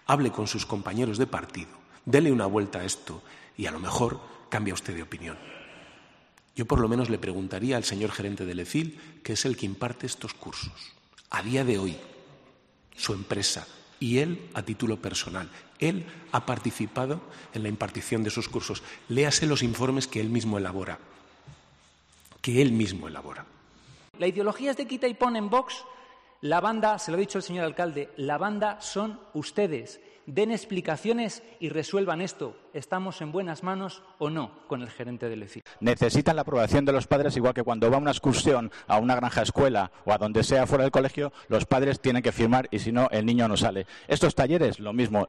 hable con sus compañeros de partido, dele una vuelta a esto y a lo mejor cambia usted de opinión. Yo por lo menos le preguntaría al señor gerente del ECIL, que es el que imparte estos cursos, a día de hoy, su empresa y él a título personal. Él ha participado en la impartición de esos cursos. Léase los informes que él mismo elabora. La ideología es de quita y pon en Vox. La banda, se lo ha dicho el señor alcalde, la banda son ustedes. Den explicaciones y resuelvan esto. ¿Estamos en buenas manos o no con el gerente del ECIL? Necesitan la aprobación de los padres, igual que cuando va a una excursión a una granja escuela o a donde sea fuera del colegio, los padres tienen que firmar y si no, el niño no sale. Estos talleres, lo mismo.